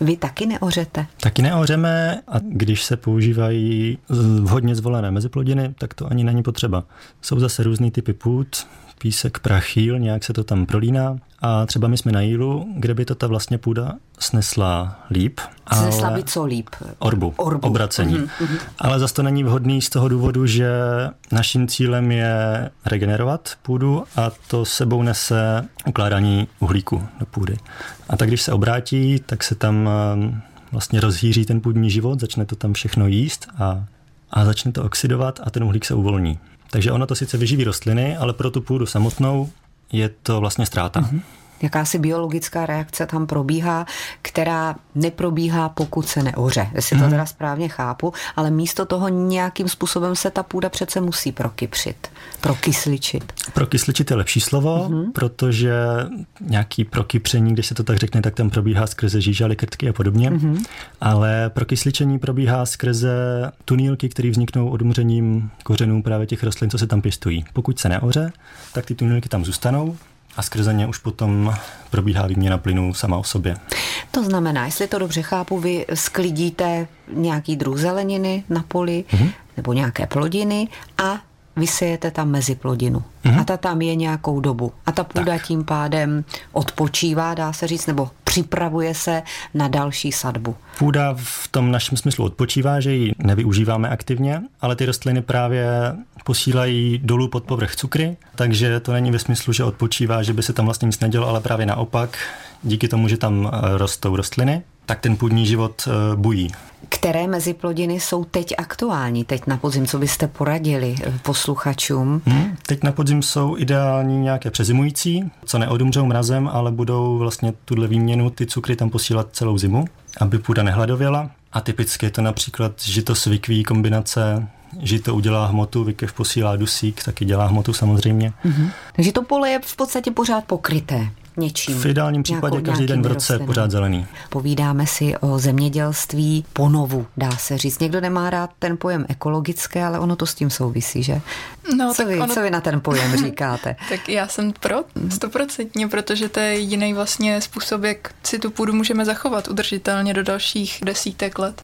Vy taky neořete? Taky neořeme a když se používají vhodně zvolené meziplodiny, tak to ani není potřeba. Jsou zase různý typy půd, písek, prachýl, nějak se to tam prolíná. A třeba my jsme na Jílu, kde by to ta vlastně půda snesla líp. Snesla by co líp? Orbu. Obracení. Ale zase to není vhodný z toho důvodu, že naším cílem je regenerovat půdu a to sebou nese ukládání uhlíku do půdy. A tak když se obrátí, tak se tam vlastně rozhýří ten půdní život, začne to tam všechno jíst a začne to oxidovat a ten uhlík se uvolní. Takže ono to sice vyživí rostliny, ale pro tu půdu samotnou je to vlastně ztráta. Jakási biologická reakce tam probíhá, která neprobíhá, pokud se neoře. Jestli to teda správně chápu, ale místo toho nějakým způsobem se ta půda přece musí prokysličit. Prokysličit je lepší slovo, protože nějaký prokypření, když se to tak řekne, tak tam probíhá skrze žížaly, krtky a podobně. Ale prokysličení probíhá skrze tunýlky, které vzniknou odumřením kořenů právě těch rostlin, co se tam pěstují. Pokud se neoře, tak ty tunýlky tam zůstanou a skrze ně už potom probíhá výměna plynů sama o sobě. To znamená, jestli to dobře chápu, vy sklidíte nějaký druh zeleniny na poli nebo nějaké plodiny a vysejete tam meziplodinu. A ta tam je nějakou dobu. A ta půda tím pádem odpočívá, dá se říct, nebo připravuje se na další sadbu. Půda v tom našem smyslu odpočívá, že ji nevyužíváme aktivně, ale ty rostliny právě posílají dolů pod povrch cukry, takže to není ve smyslu, že odpočívá, že by se tam vlastně nic nedělo, ale právě naopak, díky tomu, že tam rostou rostliny, tak ten půdní život bují. Které meziplodiny jsou teď aktuální, teď na podzim, co byste poradili posluchačům? Teď na podzim jsou ideální nějaké přezimující, co neodumřou mrazem, ale budou vlastně tuhle výměnu ty cukry tam posílat celou zimu, aby půda nehladověla. A typicky je to například žito s vikví kombinace, žito udělá hmotu, vikev posílá dusík, taky dělá hmotu samozřejmě. Takže to pole je v podstatě pořád pokryté něčím. V ideálním případě každý den v roce pořád zelený. Povídáme si o zemědělství ponovu, dá se říct. Někdo nemá rád ten pojem ekologické, ale ono to s tím souvisí, že? No, co vy na ten pojem říkáte? Tak já jsem pro 100%, protože to je jediný vlastně způsob, jak si tu půdu můžeme zachovat udržitelně do dalších desítek let.